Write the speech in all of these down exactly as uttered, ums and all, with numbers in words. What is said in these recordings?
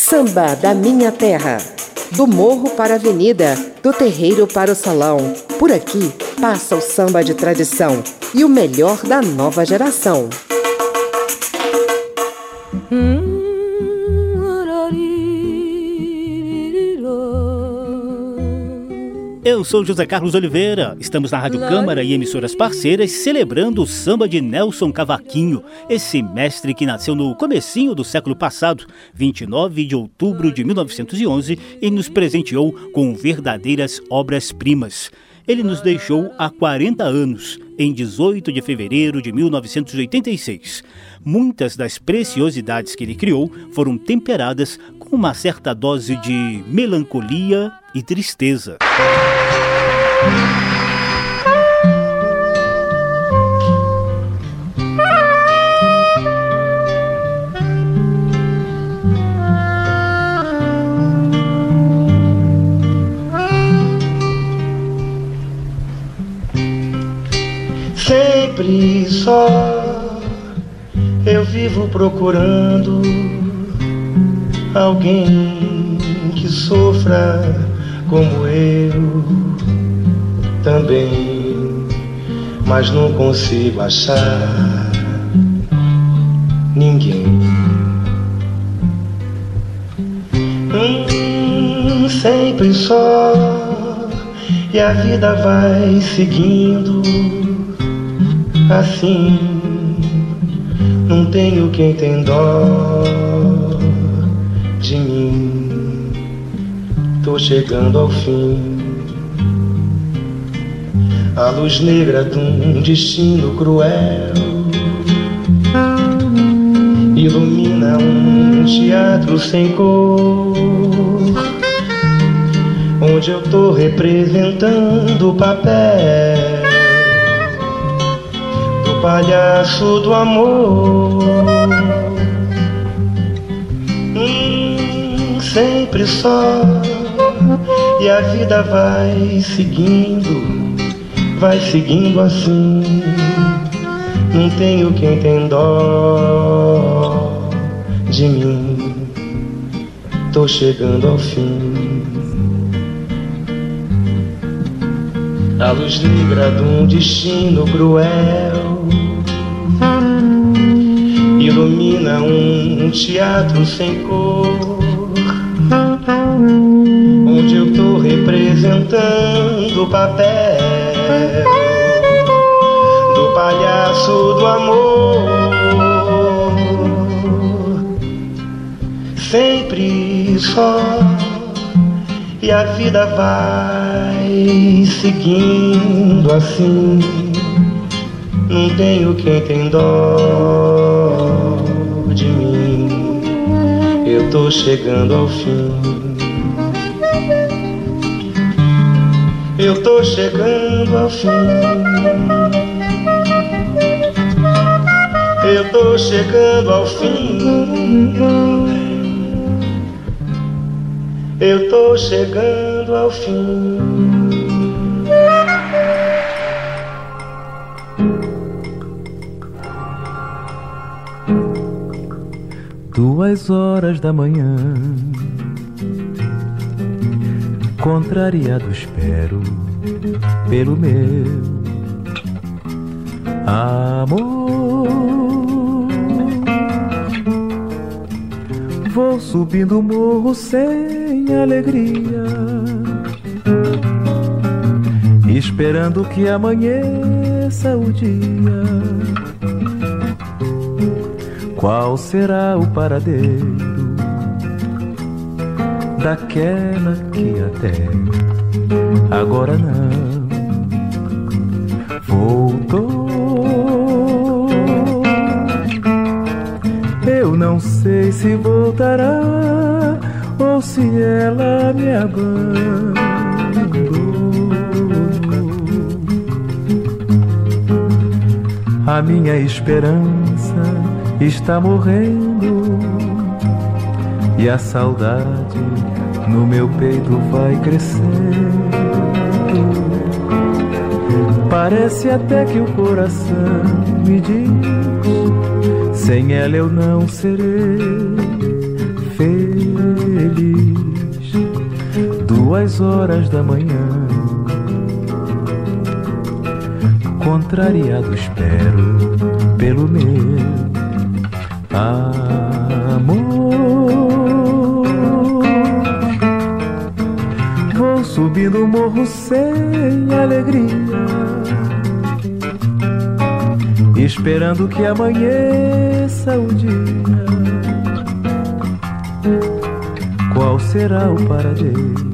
Samba da minha terra. Do morro para a avenida, do terreiro para o salão. Por aqui passa o samba de tradição e o melhor da nova geração. Eu sou José Carlos Oliveira, estamos na Rádio Câmara e emissoras parceiras celebrando o samba de Nelson Cavaquinho, esse mestre que nasceu no comecinho do século passado, vinte e nove de outubro de mil novecentos e onze, e nos presenteou com verdadeiras obras-primas. Ele nos deixou há quarenta anos, em dezoito de fevereiro de mil novecentos e oitenta e seis. Muitas das preciosidades que ele criou foram temperadas com uma certa dose de melancolia e tristeza. Sempre só eu vivo procurando alguém que sofra como eu também, mas não consigo achar ninguém. Hum, sempre só, e a vida vai seguindo assim. Não tenho quem tem dó de mim. Tô chegando ao fim. A luz negra de um destino cruel ilumina um teatro sem cor, onde eu tô representando o papel do palhaço do amor. Hum, sempre só, e a vida vai seguindo, vai seguindo assim. Não tenho quem tem dó de mim. Tô chegando ao fim. A luz negra de um destino cruel ilumina um teatro sem cor, onde eu tô representando o papel do palhaço do amor. Sempre só, e a vida vai seguindo assim. Não tenho quem tem dó de mim. Eu tô chegando ao fim. Eu tô chegando ao fim. Eu tô chegando ao fim. Eu tô chegando ao fim. Duas horas da manhã, contrariado espero pelo meu amor. Vou subindo o morro sem alegria, esperando que amanheça o dia. Qual será o paradeiro daquela que até agora não voltou? Eu não sei se voltará ou se ela me abandonou. A minha esperança está morrendo e a saudade no meu peito vai crescendo. Parece até que o coração me diz: sem ela eu não serei feliz. duas horas da manhã. Contrariado espero pelo meu amor. Vou subindo o morro sem alegria, esperando que amanheça o dia. Qual será o paradeiro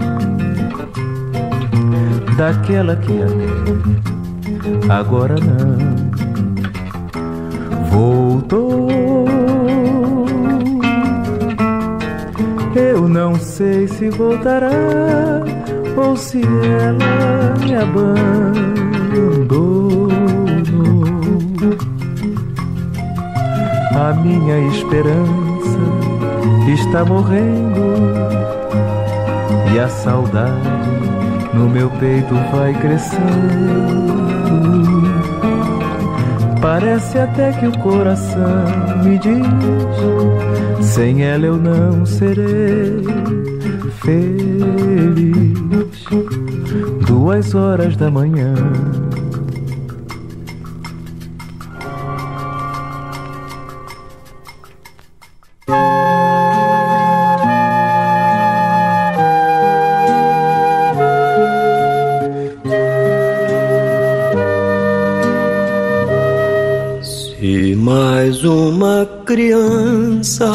daquela que até agora não voltou? Eu não sei se voltará ou se ela me abandonou. A minha esperança está morrendo e a saudade no meu peito vai crescendo. Parece até que o coração me diz: sem ela eu não serei feliz. Duas horas da manhã. Mais uma criança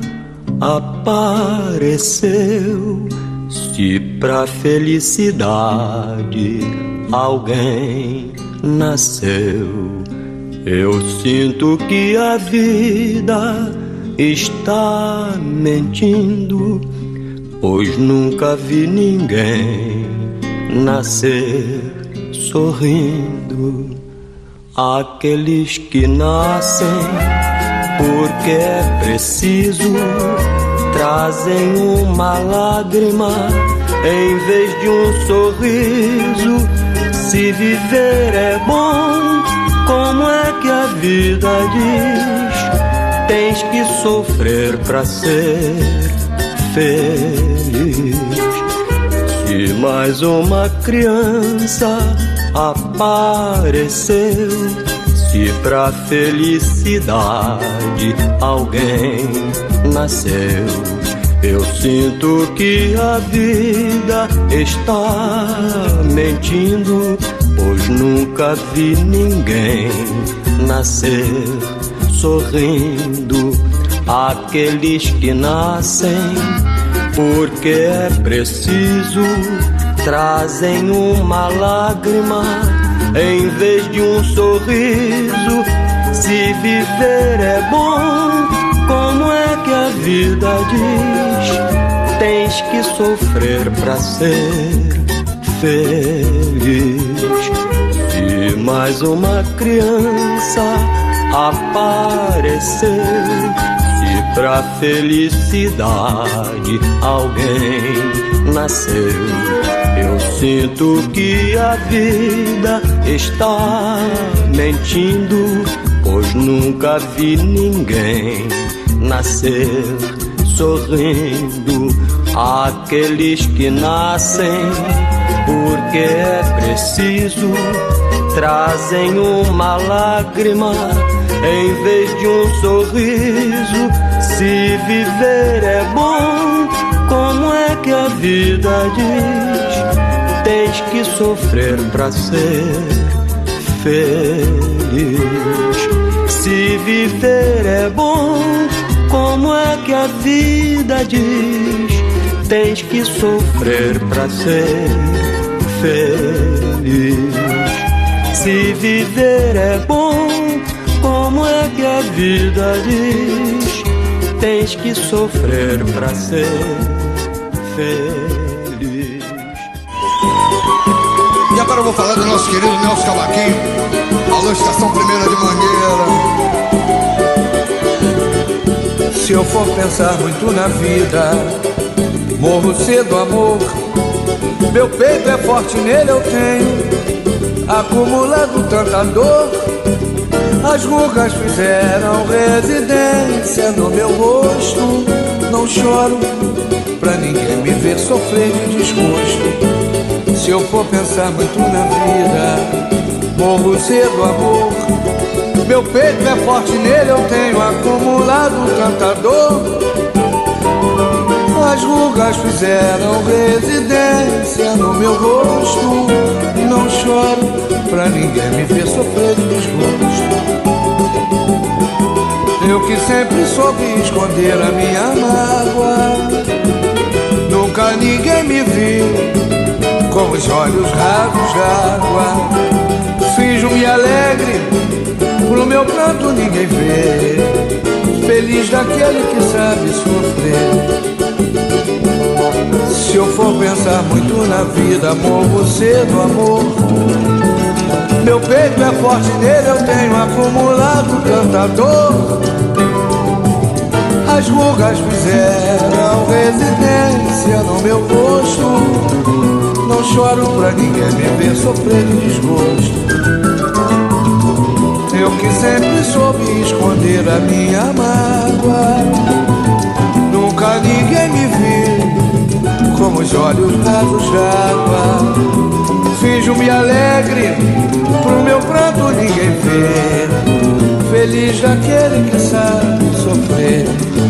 apareceu, se pra felicidade alguém nasceu. Eu sinto que a vida está mentindo, pois nunca vi ninguém nascer sorrindo. Aqueles que nascem porque é preciso trazem uma lágrima em vez de um sorriso. Se viver é bom, como é que a vida diz? Tens que sofrer pra ser feliz. Se mais uma criança apareceu, se pra felicidade alguém nasceu, eu sinto que a vida está mentindo, pois nunca vi ninguém nascer sorrindo. Aqueles que nascem porque é preciso trazem uma lágrima em vez de um sorriso. Se viver é bom, como é que a vida diz? Tens que sofrer pra ser feliz. Se mais uma criança apareceu, se pra felicidade alguém nasceu, eu sinto que a vida está mentindo, pois nunca vi ninguém nascer sorrindo. Aqueles que nascem porque é preciso trazem uma lágrima em vez de um sorriso. Se viver é bom, como é que a vida diz? Tens que sofrer pra ser feliz. Se viver é bom, como é que a vida diz? Tens que sofrer pra ser feliz. Se viver é bom, como é que a vida diz? Tens que sofrer pra ser feliz. E agora eu vou falar do nosso querido Nelson Cavaquinho. Alô, Estação Primeira de Mangueira. Se eu for pensar muito na vida, morro cedo, amor. Meu peito é forte, nele eu tenho acumulado tanta dor. As rugas fizeram residência no meu rosto, não choro pra ninguém me ver sofrer de desgosto. Se eu for pensar muito na vida, morro cedo, amor. Meu peito é forte, nele eu tenho acumulado tanta dor. As rugas fizeram residência no meu rosto. Não choro pra ninguém me ver sofrer de desgosto. Eu que sempre soube esconder a minha mágoa, nunca ninguém me viu com os olhos rasos d'água. Finjo-me alegre, pro meu pranto ninguém vê, feliz daquele que sabe sofrer. Se eu for pensar muito na vida, morro cedo, amor. Meu peito é forte, nele eu tenho acumulado tanta dor. As rugas fizeram residência no meu rosto. Não choro pra ninguém me ver sofrer de desgosto. Eu que sempre soube esconder a minha mágoa, nunca ninguém me viu com os olhos rasos d'água. Finjo-me alegre, pro meu pranto ninguém vê, feliz daquele que sabe sofrer.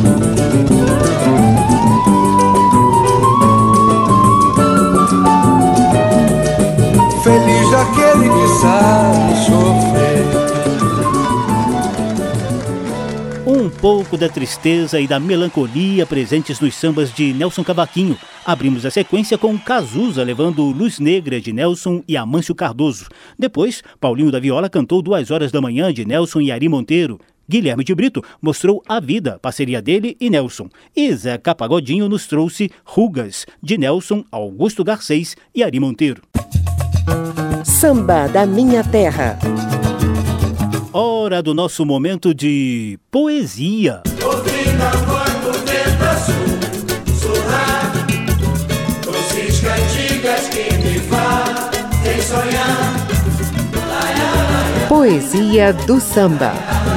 Feliz daquele que sabe sofrer. Um pouco da tristeza e da melancolia presentes nos sambas de Nelson Cavaquinho. Abrimos a sequência com Cazuza levando Luz Negra de Nelson e Amâncio Cardoso. Depois, Paulinho da Viola cantou Duas Horas da Manhã de Nelson e Ari Monteiro. Guilherme de Brito mostrou A Vida, parceria dele e Nelson. E Zeca Pagodinho nos trouxe Rugas de Nelson, Augusto Garcês e Ari Monteiro. Samba da Minha Terra. Hora do nosso momento de poesia. Ouvindo a voz do vento sussurrar, doces cantigas que me fazem sonhar. Poesia do samba.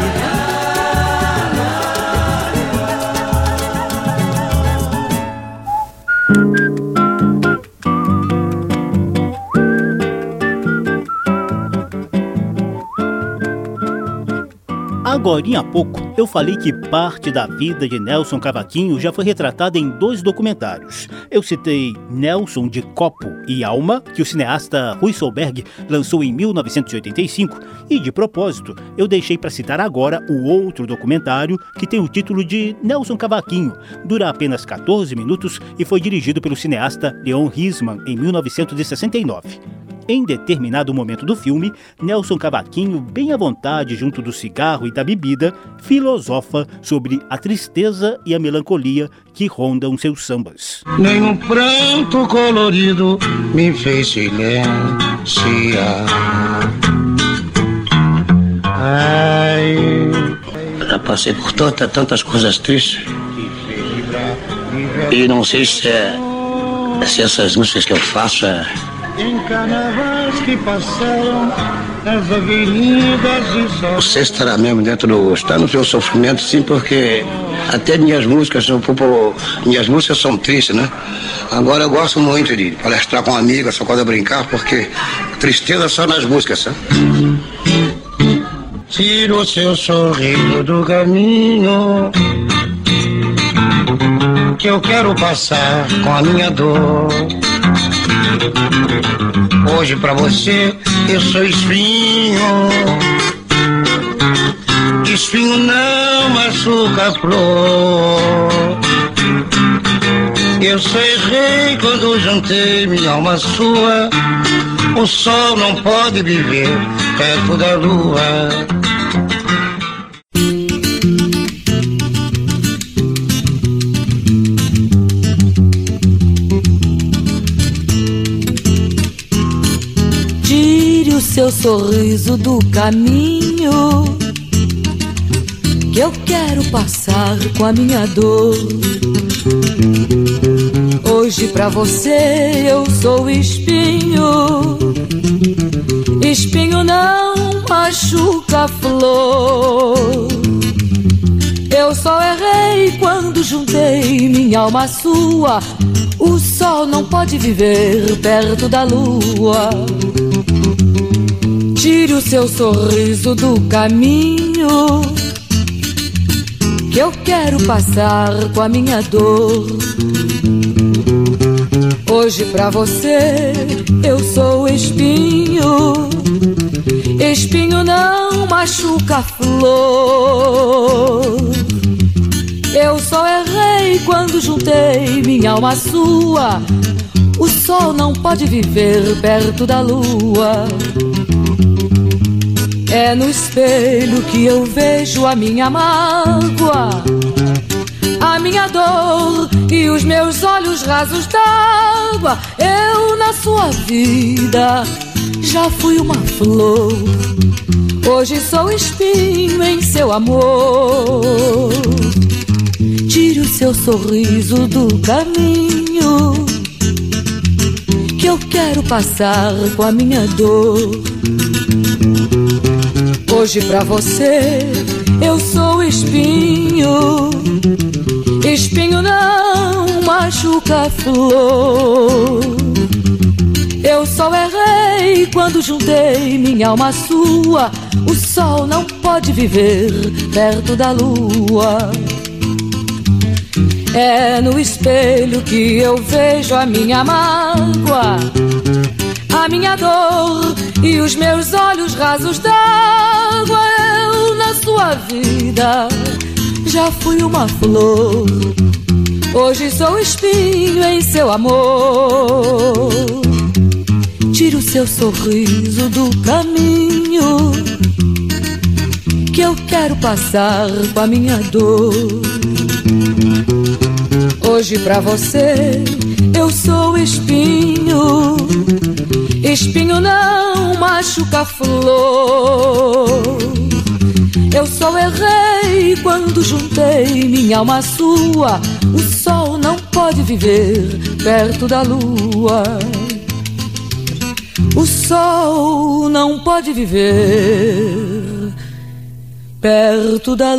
Agorinha há pouco, eu falei que parte da vida de Nelson Cavaquinho já foi retratada em dois documentários. Eu citei Nelson de Copo e Alma, que o cineasta Rui Solberg lançou em mil novecentos e oitenta e cinco, e de propósito, eu deixei para citar agora o outro documentário que tem o título de Nelson Cavaquinho. Dura apenas quatorze minutos e foi dirigido pelo cineasta Leon Risman em mil novecentos e sessenta e nove. Em determinado momento do filme, Nelson Cavaquinho, bem à vontade junto do cigarro e da bebida, filosofa sobre a tristeza e a melancolia que rondam seus sambas. Nenhum pranto colorido me fez silenciar. Ai, já passei por tanta, tantas coisas tristes. E não sei se, é, se essas músicas que eu faço é... Em carnavais que passaram nas avenidas e sol. Você estará mesmo dentro do... Está no seu sofrimento, sim, porque até minhas músicas, minhas músicas são tristes, né? Agora eu gosto muito de palestrar com amigas, só quando eu brincar, porque tristeza só nas músicas, sabe? Tira o seu sorriso do caminho, que eu quero passar com a minha dor. Hoje pra você eu sou espinho. Espinho não machuca flor. Eu só errei quando juntei minha alma sua. O sol não pode viver perto da lua. Seu sorriso do caminho, que eu quero passar com a minha dor. Hoje pra você eu sou espinho. Espinho não machuca flor. Eu só errei quando juntei minha alma à sua. O sol não pode viver perto da lua. Tire o seu sorriso do caminho, que eu quero passar com a minha dor. Hoje pra você eu sou espinho. Espinho não machuca a flor. Eu só errei quando juntei minha alma à sua. O sol não pode viver perto da lua. É no espelho que eu vejo a minha mágoa, a minha dor e os meus olhos rasos d'água. Eu na sua vida já fui uma flor. Hoje sou espinho em seu amor. Tire o seu sorriso do caminho, que eu quero passar com a minha dor. Hoje pra você eu sou espinho. Espinho não machuca a flor. Eu só errei quando juntei minha alma à sua. O sol não pode viver perto da lua. É no espelho que eu vejo a minha mágoa, a minha dor e os meus olhos rasos d'água. Eu na sua vida já fui uma flor. Hoje sou espinho em seu amor. Tire o seu sorriso do caminho, que eu quero passar com a minha dor. Hoje pra você eu sou espinho. Espinho não machuca a flor. Eu só errei quando juntei minha alma à sua. O sol não pode viver perto da lua. O sol não pode viver perto da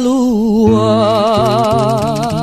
lua.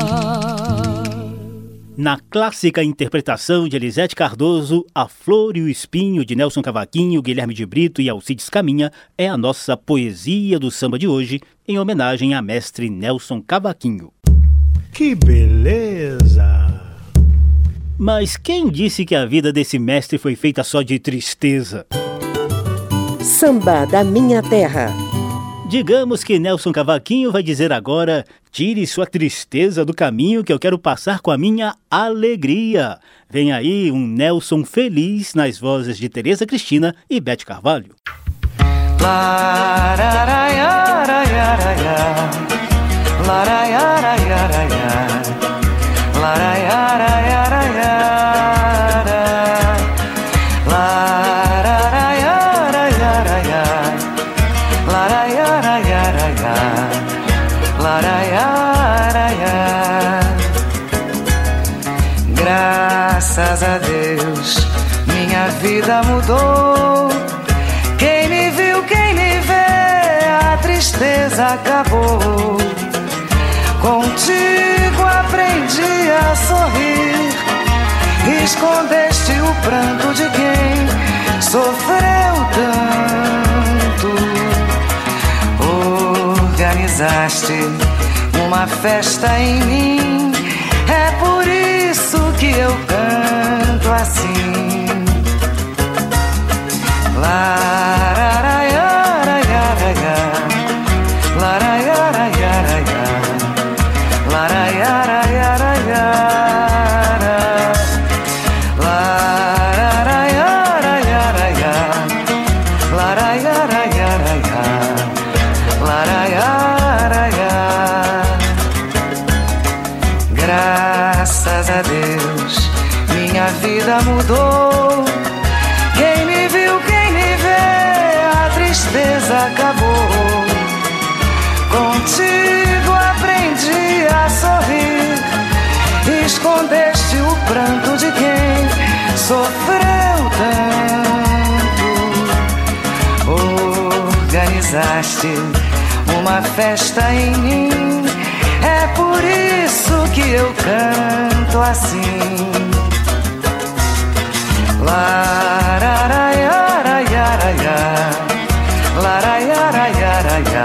Na clássica interpretação de Elisete Cardoso, A Flor e o Espinho, de Nelson Cavaquinho, Guilherme de Brito e Alcides Caminha, é a nossa poesia do samba de hoje, em homenagem a mestre Nelson Cavaquinho. Que beleza! Mas quem disse que a vida desse mestre foi feita só de tristeza? Samba da Minha Terra. Digamos que Nelson Cavaquinho vai dizer agora: tire sua tristeza do caminho, que eu quero passar com a minha alegria. Vem aí um Nelson feliz nas vozes de Tereza Cristina e Bete Carvalho. Graças a Deus, minha vida mudou. Quem me viu, quem me vê, a tristeza acabou. Contigo aprendi a sorrir. Escondeste o pranto de quem sofreu tanto. Organizaste uma festa em mim. É por isso que eu canto assim. Laraiaraiaraiá, laraiaraiaraiá, laraiaraiaraiá, laraiaraiaraiá, laraiaraiaraiá, laraiaraiá. Graças a Deus, minha vida mudou. Quem me viu, quem me vê, a tristeza acabou. Contigo aprendi a sorrir. Escondeste o pranto de quem sofreu tanto. Organizaste uma festa em mim. É por isso que eu canto assim. Lararaiaraiaraia, laraiaraiaraia,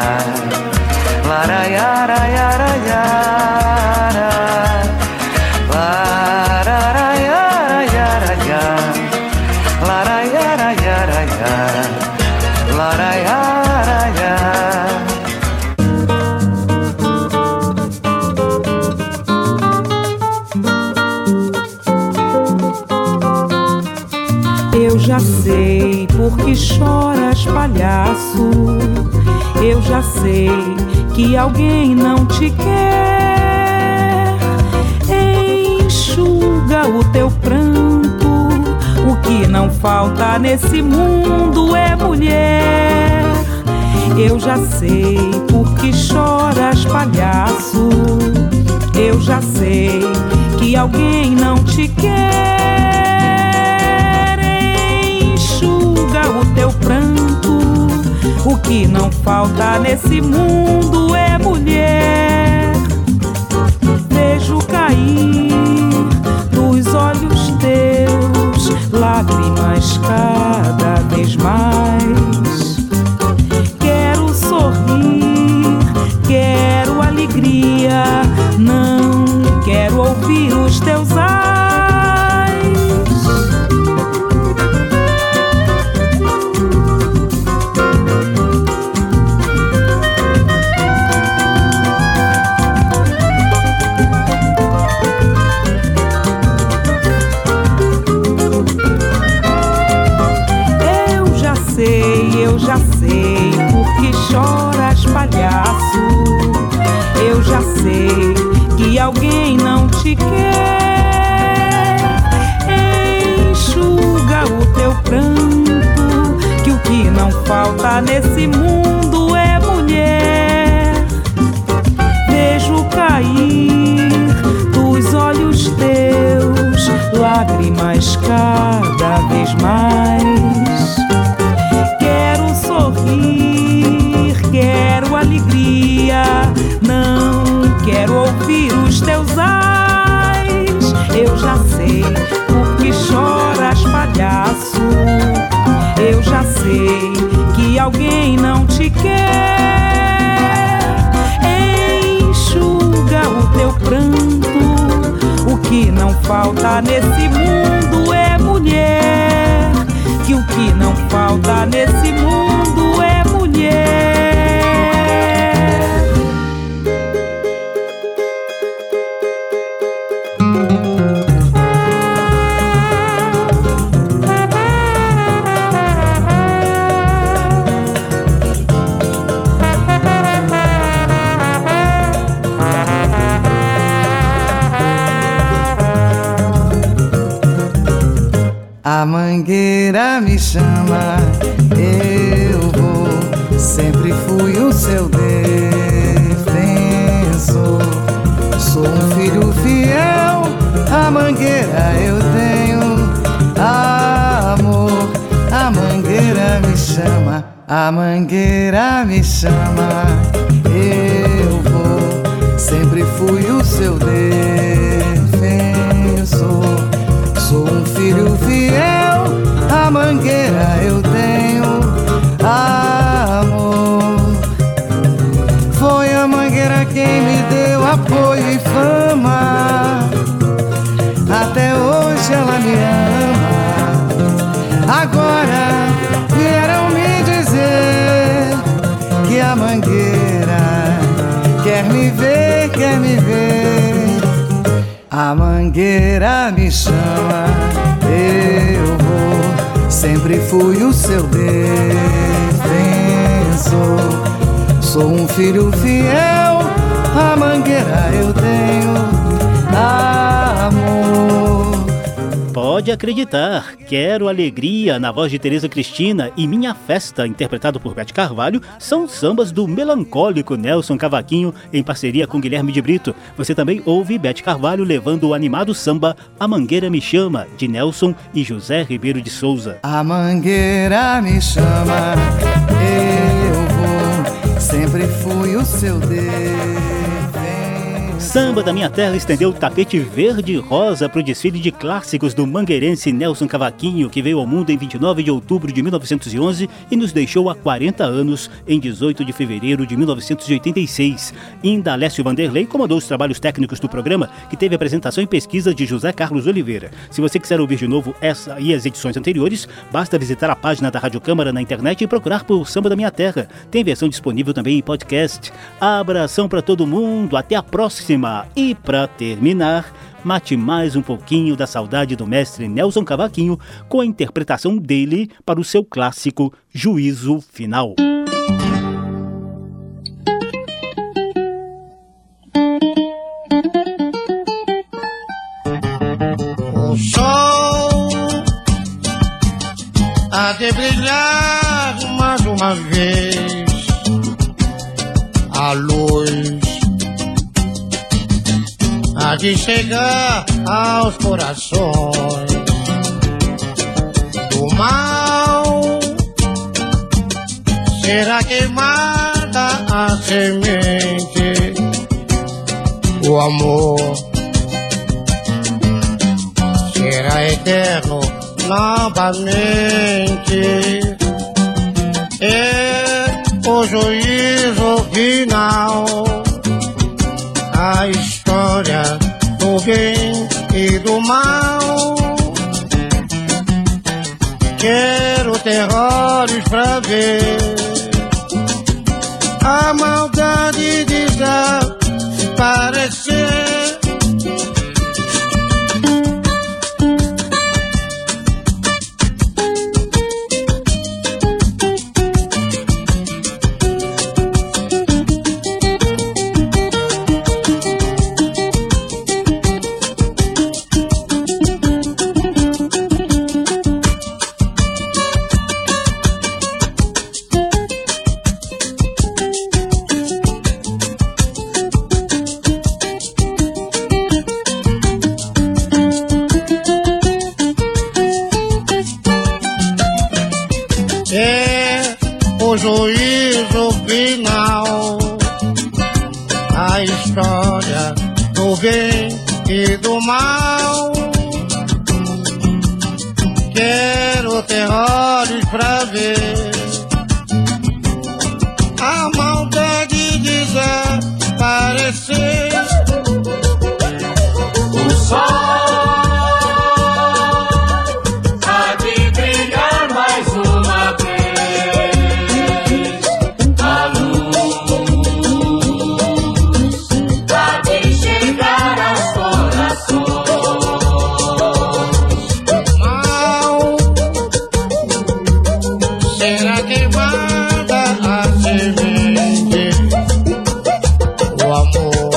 laraiaraiaraia, laraiaraiaraia, laraiaraiaraia, laraiaraiaraia. Eu já sei por que choras, palhaço. Eu já sei que alguém não te quer. Enxuga o teu pranto. O que não falta nesse mundo é mulher. Eu já sei por que choras, palhaço. Eu já sei que alguém não te quer. Enxuga o teu pranto. O que não falta nesse mundo é mulher. Vejo cair dos olhos teus lágrimas cada vez mais. Quero sorrir, quero alegria, não quero ouvir os teus ais. Eu já sei por que choras, palhaço. Eu já sei que alguém não te quer. Enxuga o teu pranto, que o que não falta nesse mundo é mulher. Vejo cair dos olhos teus lágrimas cada vez mais. Quero sorrir, quero alegria, não quero ouvir os teus ais. Eu já sei por que choras, palhaço. Eu já sei que alguém não te quer. Enxuga o teu pranto. O que não falta nesse mundo é mulher. Que o que não falta nesse mundo é mulher. A mangueira me chama, eu vou. Sempre fui o seu defensor. Sou um filho fiel, a mangueira eu tenho amor. A mangueira me chama, a mangueira me chama, eu vou. Sempre fui o seu defensor. Sou um filho fiel, a mangueira eu tenho amor. Foi a mangueira quem me deu apoio e fama. Até hoje ela me ama. Agora vieram me dizer que a mangueira quer me ver, quer me ver. A mangueira me chama, eu vou. Sempre fui o seu defensor. Sou um filho fiel, a mangueira eu tenho amor. Pode acreditar, Quero Alegria, na voz de Tereza Cristina, e Minha Festa, interpretado por Bete Carvalho, são sambas do melancólico Nelson Cavaquinho, em parceria com Guilherme de Brito. Você também ouve Bete Carvalho levando o animado samba A Mangueira Me Chama, de Nelson e José Ribeiro de Souza. A mangueira me chama, eu vou, sempre fui o seu defensor. Samba da Minha Terra estendeu o tapete verde e rosa para o desfile de clássicos do mangueirense Nelson Cavaquinho, que veio ao mundo em vinte e nove de outubro de mil novecentos e onze e nos deixou há quarenta anos, em dezoito de fevereiro de mil novecentos e oitenta e seis. Indalécio Vanderlei comandou os trabalhos técnicos do programa, que teve apresentação e pesquisa de José Carlos Oliveira. Se você quiser ouvir de novo essa e as edições anteriores, basta visitar a página da Rádio Câmara na internet e procurar por Samba da Minha Terra. Tem versão disponível também em podcast. Abração para todo mundo, até a próxima! E para terminar, mate mais um pouquinho da saudade do mestre Nelson Cavaquinho com a interpretação dele para o seu clássico Juízo Final. O sol há de brilhar mais uma vez, a luz há de chegar aos corações do mal, será queimada a semente, o amor será eterno novamente, é o juízo final, a história do bem e do mal. Quero ter olhos pra ver a maldade desaparecer. É o juízo final, a história do bem e do mal. Quero ter olhos pra ver a maldade desaparecer. O sol há de brilhar mais uma vez, a luz há de chegar aos corações. Mal será queimada a semente, o amor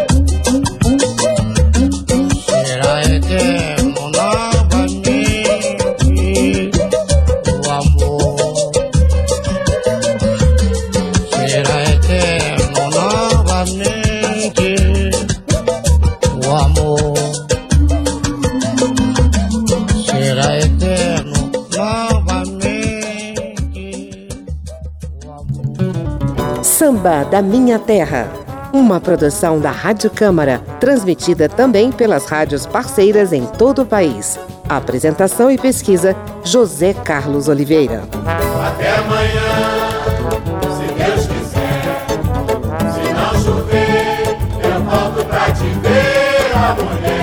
será eterno novamente, o amor será eterno novamente, o amor será eterno novamente, o amor. Samba da Minha Terra, uma produção da Rádio Câmara, transmitida também pelas rádios parceiras em todo o país. Apresentação e pesquisa, José Carlos Oliveira. Até amanhã, se Deus quiser. Se não chover, eu volto pra te ver, a mulher.